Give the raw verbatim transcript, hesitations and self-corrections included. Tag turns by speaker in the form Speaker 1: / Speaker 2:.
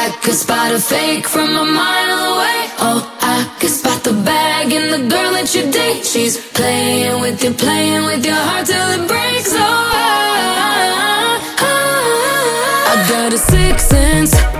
Speaker 1: I could spot a fake from a mile away. Oh, I could spot the bag in the girl that you date. She's playing with you, playing with your heart till it breaks. Oh, I, I, I got a sixth sense.